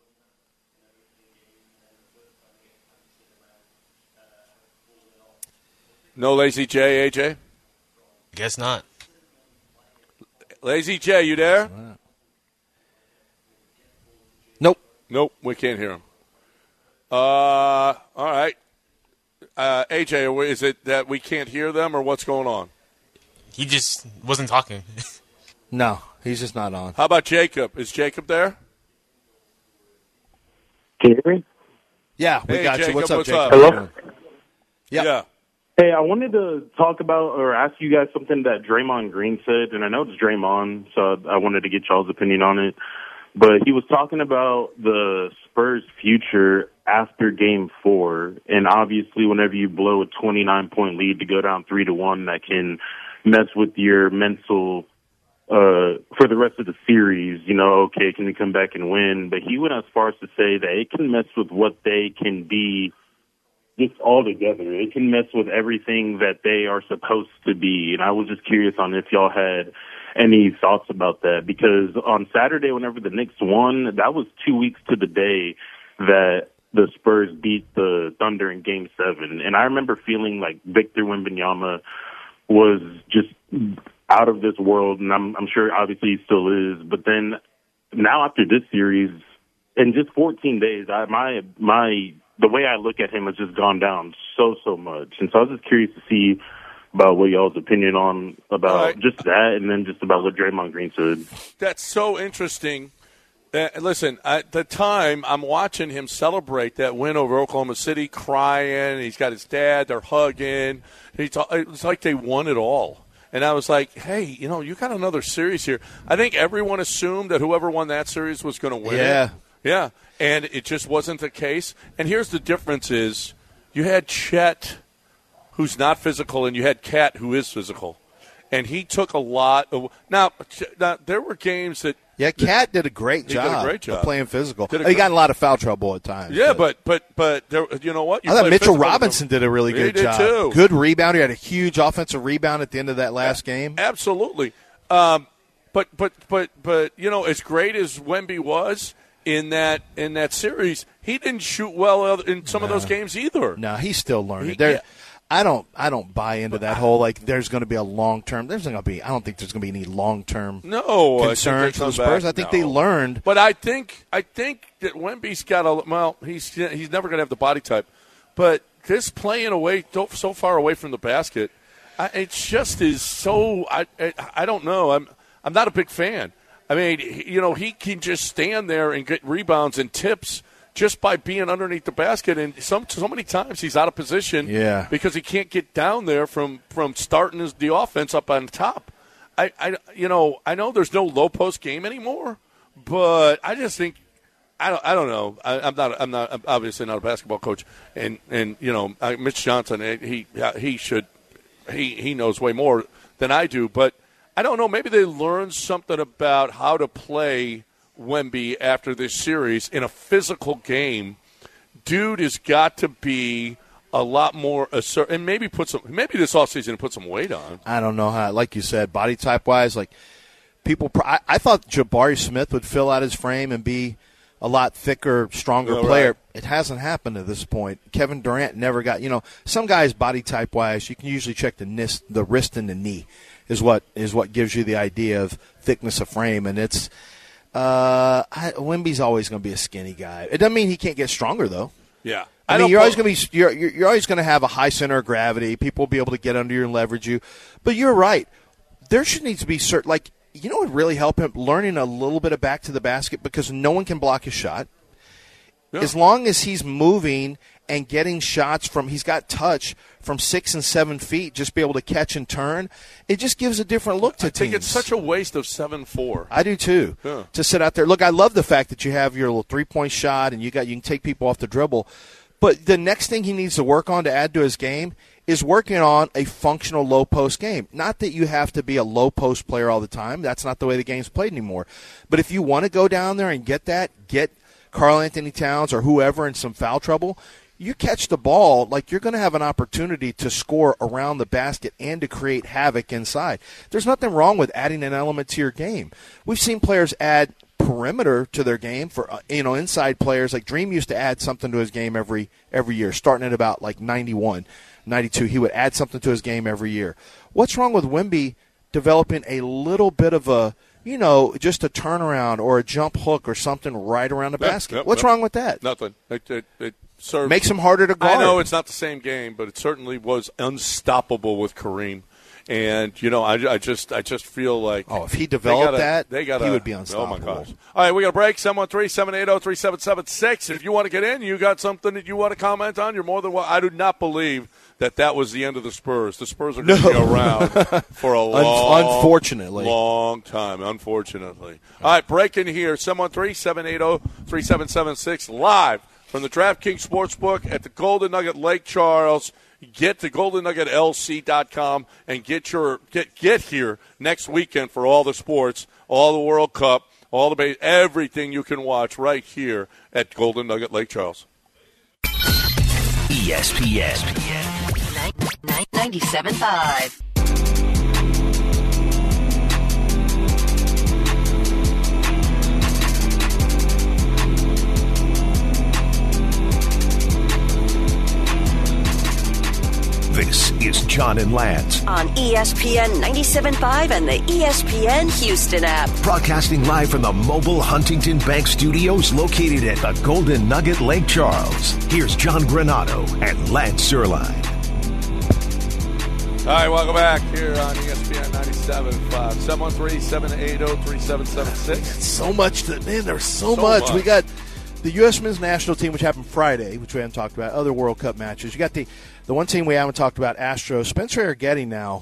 No Lazy J, A J? Guess not. Lazy J, you there? Nope. Nope, we can't hear him. Uh, all right. Uh, A J, is it that we can't hear them, or what's going on? He just wasn't talking. No, he's just not on. How about Jacob? Is Jacob there? Can you hear me? Yeah, we Hey, got Jacob, you. What's up, what's Jacob? up? Hello? Yep. Yeah. Hey, I wanted to talk about or ask you guys something that Draymond Green said, and I know it's Draymond, so I wanted to get y'all's opinion on it. But he was talking about the Spurs' future after Game Four, and obviously, whenever you blow a twenty-nine point lead to go down three to one, that can mess with your mental uh, for the rest of the series. You know, okay, can we come back and win? But he went as far as to say that it can mess with what they can be. Just all together, it can mess with everything that they are supposed to be. And I was just curious on if y'all had any thoughts about that, because on Saturday, whenever the Knicks won, that was two weeks to the day that the Spurs beat the Thunder in Game Seven. And I remember feeling like Victor Wembanyama was just out of this world, and I'm, I'm sure obviously he still is. But then now after this series, in just fourteen days, I, my my the way I look at him has just gone down so, so much. And so I was just curious to see about what y'all's opinion on about All right. just that, and then just about what Draymond Green said. That's so interesting. Uh, listen, at the time, I'm watching him celebrate that win over Oklahoma City, crying. He's got his dad. They're hugging. He's, it's like they won it all. And I was like, hey, you know, you got another series here. I think everyone assumed that whoever won that series was going to win Yeah. it. Yeah. And it just wasn't the case. And here's the difference is you had Chet, who's not physical, and you had Cat, who is physical. And he took a lot of – now, now, there were games that – Yeah, Cat did a great He did a job, great job. of playing physical. Did a He got great- in a lot of foul trouble at times. Yeah, but but but there, you know what? You I thought play Mitchell physical. Robinson did a really He good did job. too. Good rebound. He had a huge offensive rebound at the end of that last game. Absolutely. Um, but but but but you know, as great as Wemby was in that in that series, he didn't shoot well in some of those games either. No, he's still learning. He- There, yeah. I don't. I don't buy into that whole like. There's going to be a long term. There's not going to be. I don't think there's going to be any long term No concern I think for they the come Spurs. back. I think No. they learned. But I think I think that Wemby's got a well. He's he's never going to have the body type. But this playing away so far away from the basket, I, it just is so. I, I I don't know. I'm I'm not a big fan. I mean, he- you know, he can just stand there and get rebounds and tips just by being underneath the basket, and some so many times he's out of position Yeah. because he can't get down there from, from starting his, the offense up on top. I, I you know I know there's no low post game anymore, but I just think I don't. I don't know. I, I'm not. I'm not. I'm obviously not a basketball coach, and and you know, I, Mitch Johnson. He he should. He he knows way more than I do, but I don't know. Maybe they learned something about how to play Wemby after this series in a physical game. Dude has got to be a lot more assert, and maybe put some. Maybe this offseason put some weight on. I don't know how. Like you said, body type wise, like people. I, I thought Jabari Smith would fill out his frame and be a lot thicker, stronger Yeah, player. right. It hasn't happened at this point. Kevin Durant never got. You know, some guys body type wise, you can usually check the nis, the wrist and the knee is what is what gives you the idea of thickness of frame, and it's. Uh, I, Wemby's always going to be a skinny guy. It doesn't mean he can't get stronger, though. Yeah, I, I mean, don't you're always pull- going to be you're, you're you're always going to have a high center of gravity. People will be able to get under you and leverage you. But you're right. There should need to be certain, like, you know what would really help him? Learning a little bit of back to the basket, because no one can block his shot. Yeah. As long as he's moving and getting shots from, he's got touch from six and seven feet, just be able to catch and turn. It just gives a different look to I think teams. it's such a waste of seven four. I do too. Yeah. To sit out there. Look, I love the fact that you have your little three point shot and you got you can take people off the dribble. But the next thing he needs to work on to add to his game is working on a functional low post game. Not that you have to be a low post player all the time. That's not the way the game's played anymore. But if you want to go down there and get that, get Karl Anthony Towns or whoever in some foul trouble, you catch the ball, like you're going to have an opportunity to score around the basket and to create havoc inside. There's nothing wrong with adding an element to your game. We've seen players add perimeter to their game for uh, you know inside players. Like Dream used to add something to his game every every year, starting at about like ninety-one, ninety-two. He would add something to his game every year. What's wrong with Wemby developing a little bit of a, you know, just a turnaround or a jump hook or something right around the Yep, basket? yep, What's yep. wrong with that? Nothing. It, it, it serves, Makes him harder to guard. I know it's not the same game, but it certainly was unstoppable with Kareem. And you know, I, I just, I just feel like Oh, if he they developed gotta- that, they gotta, he would be Oh unstoppable. my gosh! All right, we got a break. seven one three, seven eight zero, three seven seven six. If you want to get in, you got something that you want to comment on, you're more than welcome. I do not believe that that was the end of the Spurs. The Spurs are going to No. be around for a Un- long, unfortunately. long time. Unfortunately. All right, breaking here. seven one three, seven eight zero, three seven seven six live from the DraftKings Sportsbook at the Golden Nugget Lake Charles. Get to golden nugget L C dot com and get your get get here next weekend for all the sports, all the World Cup, all the base, everything you can watch right here at Golden Nugget Lake Charles. E S P N. ninety-seven point five. This is John and Lance, On E S P N ninety-seven point five and the E S P N Houston app. broadcasting live from the mobile Huntington Bank Studios located at the Golden Nugget Lake Charles. Here's John Granado and Lance Zierlein. All right, welcome back here on E S P N ninety-seven point five. seven one three, seven eight zero, three seven seven six. So much to, man, there's so, So much. much. We got the U S men's national team, which happened Friday, which we haven't talked about, other World Cup matches. You got the, the one team we haven't talked about, Astros. Spencer Arrighetti now,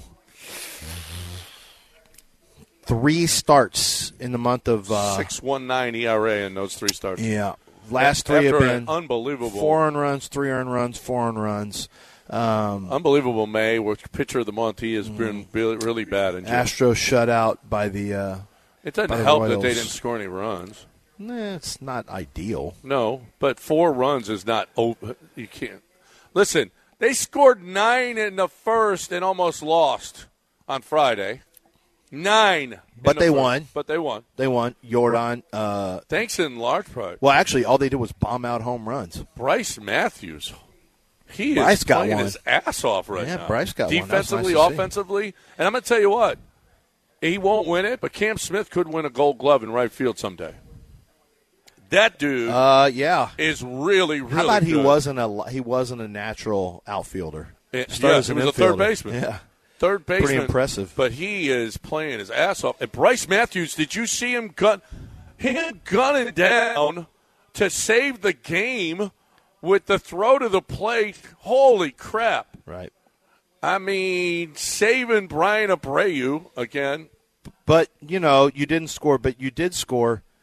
three starts in the month of uh, six point one nine E R A in those three starts. Yeah. Last three have After an been unbelievable, four earned runs, three earned runs, four earned runs. Um, unbelievable May, which pitcher of the month. He has been Mm. really, really bad in June. Astros shut out by the uh, It doesn't by the help that Royals. they didn't score any runs. nah, it's not ideal. No, but four runs is not. Oh, you can't. Listen, they scored nine in the first and almost lost on Friday. Nine, in But the they first. won. But they won. They won. Jordan. Uh, Thanks in large part. well, actually, all they did was bomb out home runs. Bryce Matthews. He Bryce is got playing one. his ass off right Yeah, now. Bryce got one. That was nice Defensively, to see. offensively. And I'm going to tell you what. He won't win it, but Cam Smith could win a gold glove in right field someday. That dude Uh, yeah. is really, really How about he good. wasn't a he wasn't a natural outfielder? It- Started yeah, as he an was a third infielder. baseman. Yeah. Third baseman. Pretty impressive. But he is playing his ass off. And Bryce Matthews, did you see him gun him gunning down to save the game with the throw to the plate? Holy crap. Right. I mean, saving Brian Abreu again. But, you know, you didn't score, but you did score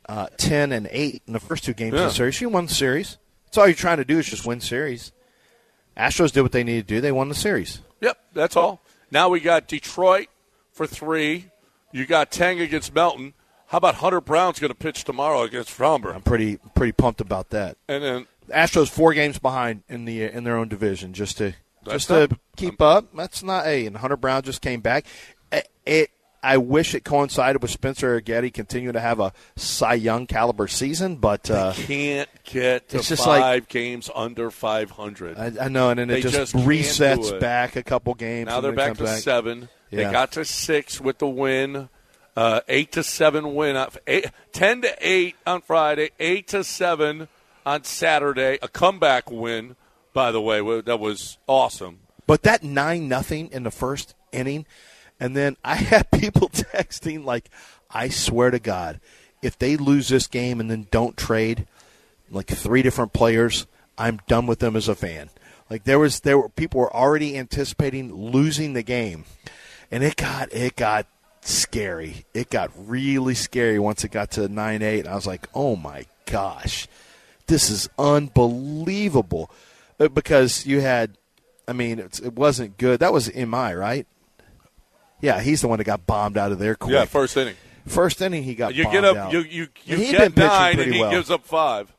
uh, ten and eight in the first two games Yeah. of the series. You won the series. That's all you're trying to do is just win series. Astros did what they needed to do. They won the series. Yep, that's all. Now we got Detroit for three. You got Tang against Melton. How about Hunter Brown's going to pitch tomorrow against Fromber? I'm pretty pretty pumped about that. And then Astros four games behind in the in their own division just to That's just to not- keep up. That's not a. And Hunter Brown just came back. It, it I wish it coincided with Spencer Getty continuing to have a Cy Young caliber season, but uh, can't get to it's just five like- games under five hundred. I, I know, and then They it just, just can't resets do it. back a couple games. Now and they're then back comes to back. seven. Yeah. They got to six with the win. Uh, eight to seven win. uh, Eight, ten to eight on Friday. Eight to seven on Saturday. A comeback win, by the way. That was awesome. But that nine nothing in the first inning, and then I had people texting like, I swear to God, if they lose this game and then don't trade like three different players, I'm done with them as a fan. Like there was there were people were already anticipating losing the game. And it got it got scary. It got really scary once it got to nine eight. I was like, "Oh my gosh. This is unbelievable." Because you had I mean, it's, it wasn't good. That was M I, right? Yeah, he's the one that got bombed out of there quick. Yeah, first inning. First inning, he got You bombed get up. out. You you, you And he'd get been pitching nine, pretty and he well. gives up five.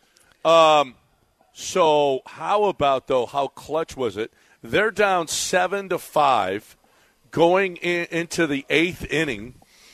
Um. So how about though? How clutch was it? They're down seven to five, going in, into the eighth inning,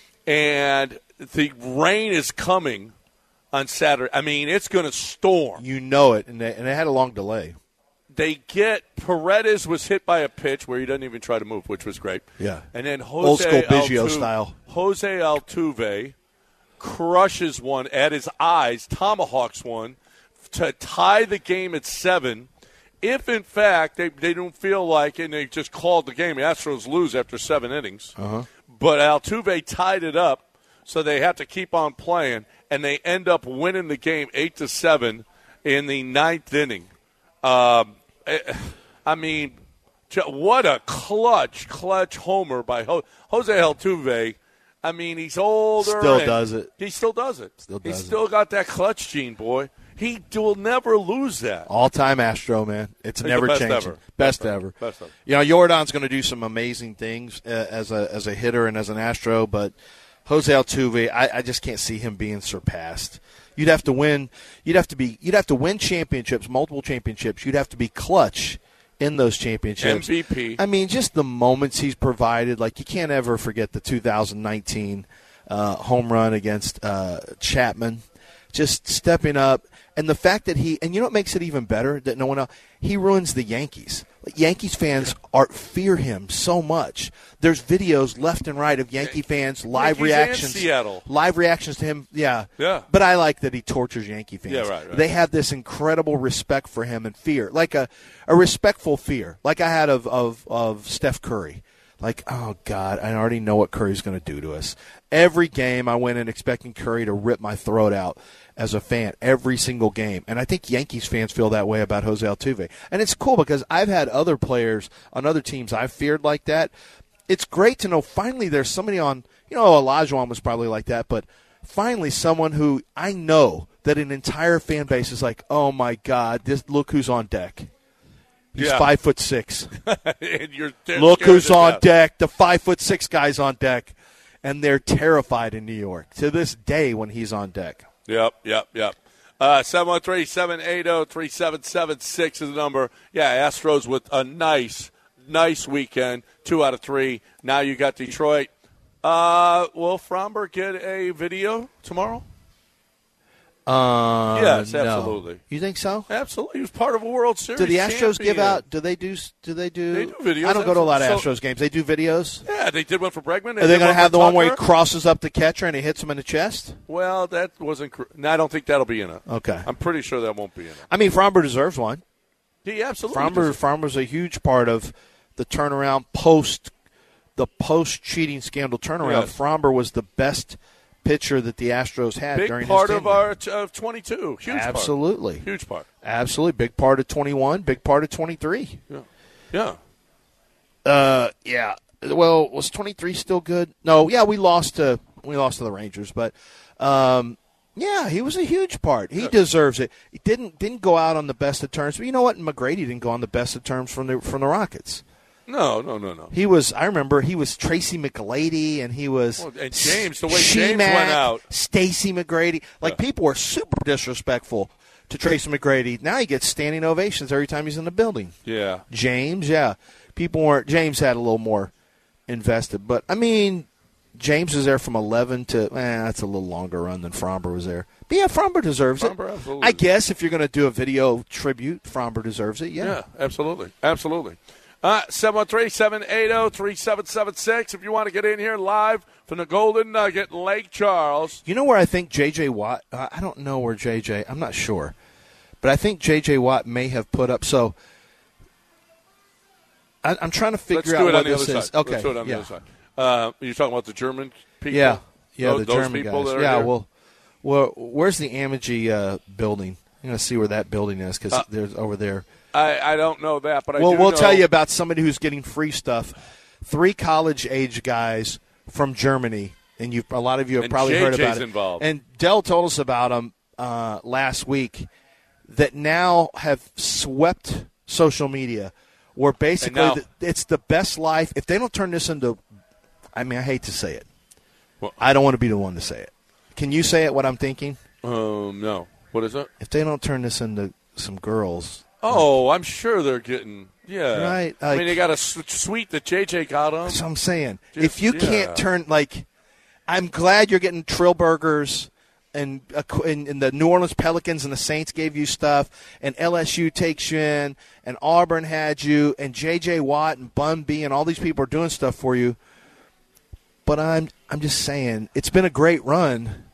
and the rain is coming on Saturday. I mean, it's going to storm. You know it, and they, and they had a long delay. They get Paredes was hit by a pitch where he doesn't even try to move, which was great. Yeah. And then Jose Old school Biggio Altuve, style. Jose Altuve crushes one at his eyes, tomahawks one to tie the game at seven. If, in fact, they, they don't feel like it and they just called the game, the Astros lose after seven innings. Uh-huh. But Altuve tied it up, so they have to keep on playing, and they end up winning the game eight to seven in the ninth inning. Um, I mean, what a clutch, clutch homer by Jose Altuve. I mean, he's older. Still and does it. He still does it. Still does He's it. still got that clutch gene, boy. He will never lose that. All-time Astro, man. It's He's never the best changing. ever. Best, Best ever. ever. Best ever. You know, Jordan's going to do some amazing things uh, as a as a hitter and as an Astro, but Jose Altuve, I, I just can't see him being surpassed. You'd have to win. You'd have to be. You'd have to win championships, multiple championships. You'd have to be clutch in those championships. M V P. I mean, just the moments he's provided. Like you can't ever forget the two thousand nineteen uh, home run against uh, Chapman. Just stepping up, and the fact that he and you know what makes it even better that no one else he ruins the Yankees. Like, Yankees fans are fear him so much. There's videos left and right of Yankee fans live Yankees and reactions, Seattle. live reactions to him. Yeah, Yeah. But I like that he tortures Yankee fans. Yeah, right, right. They have this incredible respect for him and fear, like a a respectful fear, like I had of of of Steph Curry. Like, oh, God, I already know what Curry's going to do to us. Every game I went in expecting Curry to rip my throat out as a fan, every single game. And I think Yankees fans feel that way about Jose Altuve. And it's cool because I've had other players on other teams I've feared like that. It's great to know finally there's somebody on, you know, Olajuwon was probably like that, but finally someone who I know that an entire fan base is like, oh, my God, this look who's on deck. He's Yeah. five foot six. and you're Look scared who's to on death. deck. The five foot six guy's on deck, and they're terrified in New York to this day when he's on deck. Yep, yep, yep. Uh, seven one three, seven eight zero, three seven seven six is the number. Yeah, Astros with a nice, nice weekend. Two out of three. Now you got Detroit. Uh, will Fromber get a video tomorrow? Uh, Yes, no. absolutely. You think so? Absolutely. He was part of a World Series. Do the Astros give champion. out? Do they do? Do they do? They do videos. I don't go to a lot of So- Astros games. They do videos. Yeah, they did one for Bregman. Are they going to have the one where he Tucker. crosses up the catcher and he hits him in the chest? Well, that wasn't. cr- No, I don't think that'll be in it. Okay. I'm pretty sure that won't be in it. I mean, Fromber deserves one. He absolutely. Fromber, does. Fromber's a huge part of the turnaround post the post cheating scandal turnaround. Yes. Fromber was the best pitcher that the Astros had Big during part his of tenure. our t- of twenty-two. Huge Absolutely. part. Huge part. Absolutely. Big part of twenty-one, big part of twenty-three. Yeah. Yeah. Uh, yeah. Well, was twenty-three still good? No, yeah, we lost to we lost to the Rangers, but um, Yeah, he was a huge part. He Yeah. deserves it. He didn't didn't go out on the best of terms. But you know what? McGrady didn't go on the best of terms from the from the Rockets. No, no, no, no. He was. I remember he was Tracy McGrady, and he was. Well, and James, the way Shemak, James went out. Stacy McGrady. Like Yeah. people were super disrespectful to Tracy McGrady. Now he gets standing ovations every time he's in the building. Yeah. James, yeah, people weren't. James had a little more invested, but I mean. James was there from eleven to, eh, that's a little longer run than Fromber was there. But, yeah, Fromber deserves Fromber, it. absolutely. I guess if you're going to do a video tribute, Fromber deserves it, yeah. Yeah, absolutely. Absolutely. Uh, seven one three, seven eight zero, three seven seven six if you want to get in here live from the Golden Nugget, Lake Charles. You know where I think J J. Watt, uh, I don't know where J J, I'm not sure. But I think J J. Watt may have put up, so I, I'm trying to figure Let's out do it what on the this other is. side. Okay, Let's do it on yeah. the other side. Uh, you're talking about the German people? Yeah, yeah, those, the those German people guys. that are yeah, there? well, well, where's the Amagi uh, building? I'm going to see where that building is because Uh, there's over there. I, I don't know that, but I Well, do we'll know. tell you about somebody who's getting free stuff. Three college-age guys from Germany, and you a lot of you have And probably J heard J's about it. involved. And Dell told us about them uh, last week that now have swept social media, where basically now- the, it's the best life. If they don't turn this into, I mean, I hate to say it. Well- I don't want to be the one to say it. Can you say it, what I'm thinking? Um, no. What is it? If they don't turn this into some girls. Oh, I'm sure they're getting, yeah. Right, I like- mean, they got a s- suite that J J got them. That's what I'm saying. Just- if you yeah. can't turn, like, I'm glad you're getting Trill Burgers and, uh, and, and the New Orleans Pelicans and the Saints gave you stuff, and L S U takes you in, and Auburn had you, and J J. Watt and Bun B and all these people are doing stuff for you. But I'm I'm just saying, it's been a great run,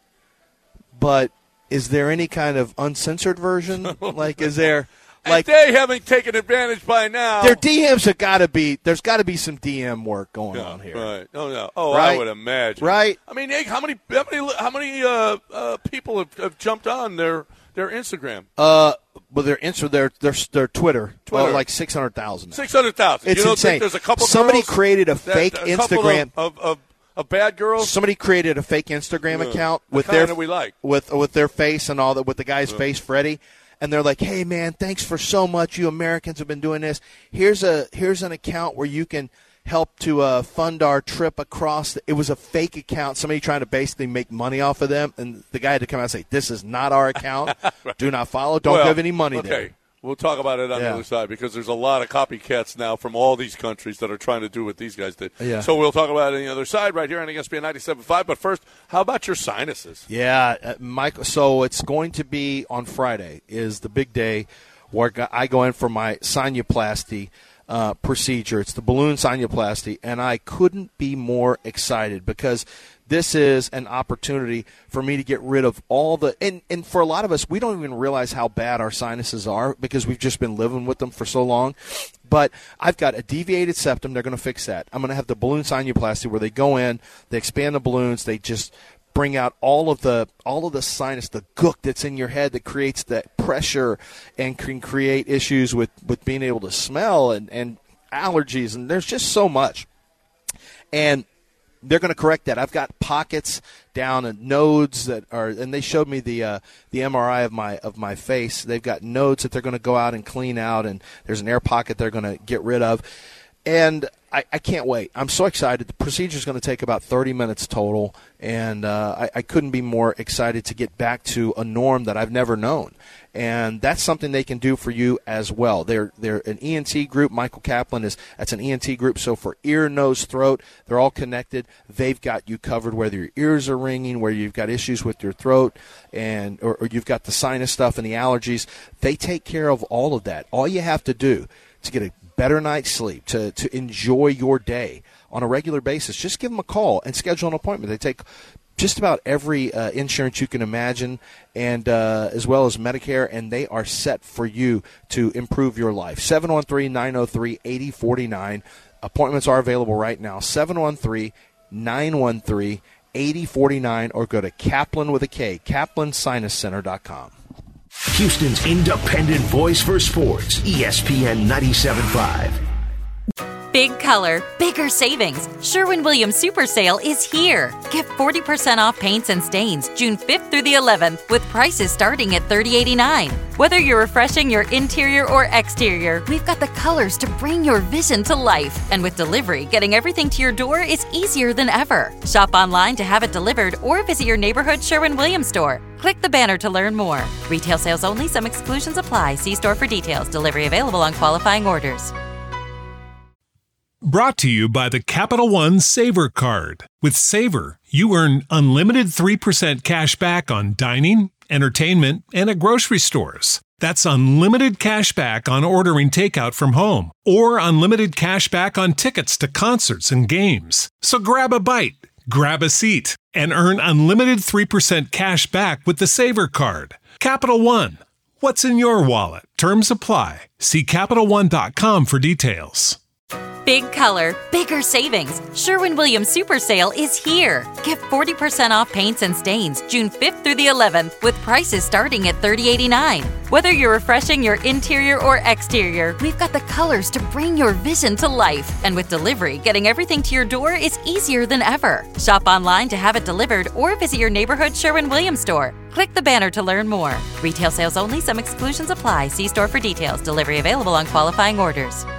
but is there any kind of uncensored version? Like, is there – And like they haven't taken advantage by now. their D Ms have got to be – there's got to be some D M work going Yeah, on here. Right. Oh, no. Oh, Right? I would imagine. Right? I mean, hey, how many how many, how many uh, uh, people have, have jumped on their, their Instagram? Uh, well, their Insta, their their their Twitter, Twitter. Well, like six hundred thousand. six hundred thousand. It's you don't insane. think there's a couple Somebody girls created a that- fake a couple Instagram. Of, of, of, of bad girls? Somebody created a fake Instagram Yeah. account The with kind their that we like. with with their face and all that, with the guy's face, Freddie. And they're like, "Hey, man, thanks for so much. You Americans have been doing this. Here's a here's an account where you can help to uh, fund our trip across." The, it was a fake account. Somebody trying to basically make money off of them, and the guy had to come out and say, "This is not our account. Do not follow. Don't Well, give any money okay. there." We'll talk about it on the Yeah. other side because there's a lot of copycats now from all these countries that are trying to do what these guys did. Yeah. So we'll talk about it on the other side right here on E S P N ninety-seven point five. But first, how about your sinuses? Yeah, uh, Mike. So it's going to be on Friday is the big day where I go in for my sinuplasty uh, procedure. It's the balloon sinuplasty, and I couldn't be more excited because this is an opportunity for me to get rid of all the and, – and for a lot of us, we don't even realize how bad our sinuses are because we've just been living with them for so long. But I've got a deviated septum. They're going to fix that. I'm going to have the balloon sinuplasty where they go in, they expand the balloons, they just bring out all of the all of the sinus, the gook that's in your head that creates that pressure and can create issues with, with being able to smell and, and allergies. And there's just so much. And they're going to correct that. I've got pockets down and nodes that are, and they showed me the uh, the M R I of my of my face. They've got nodes that they're going to go out and clean out, and there's an air pocket they're going to get rid of. And I, I can't wait. I'm so excited. The procedure is going to take about thirty minutes total, and uh, I, I couldn't be more excited to get back to a norm that I've never known. And that's something they can do for you as well. They're they're an E N T group. Michael Kaplan is that's an E N T group. So for ear, nose, throat, they're all connected. They've got you covered. Whether your ears are ringing, whether you've got issues with your throat, and or, or you've got the sinus stuff and the allergies, they take care of all of that. All you have to do to get a better night's sleep, to to enjoy your day on a regular basis, just give them a call and schedule an appointment. They take just about every uh, insurance you can imagine, and uh, as well as Medicare, and they are set for you to improve your life. seven one three, nine oh three, eight oh four nine. Appointments are available right now. seven one three, nine one three, eight oh four nine, or go to Kaplan with a K, kaplan sinus center dot com. Houston's independent voice for sports, E S P N ninety-seven point five. Big color, bigger savings. Sherwin-Williams Super Sale is here. Get forty percent off paints and stains June fifth through the eleventh with prices starting at thirty eighty-nine. Whether you're refreshing your interior or exterior, we've got the colors to bring your vision to life. And with delivery, getting everything to your door is easier than ever. Shop online to have it delivered or visit your neighborhood Sherwin-Williams store. Click the banner to learn more. Retail sales only. Some exclusions apply. See store for details. Delivery available on qualifying orders. Brought to you by the Capital One Savor Card. With Savor, you earn unlimited three percent cash back on dining, entertainment, and at grocery stores. That's unlimited cash back on ordering takeout from home, or unlimited cash back on tickets to concerts and games. So grab a bite, grab a seat, and earn unlimited three percent cash back with the Savor Card. Capital One. What's in your wallet? Terms apply. See Capital One dot com for details. Big color, bigger savings. Sherwin-Williams Super Sale is here. Get forty percent off paints and stains June fifth through the eleventh with prices starting at thirty eighty-nine. Whether you're refreshing your interior or exterior, we've got the colors to bring your vision to life. And with delivery, getting everything to your door is easier than ever. Shop online to have it delivered or visit your neighborhood Sherwin-Williams store. Click the banner to learn more. Retail sales only. Some exclusions apply. See store for details. Delivery available on qualifying orders.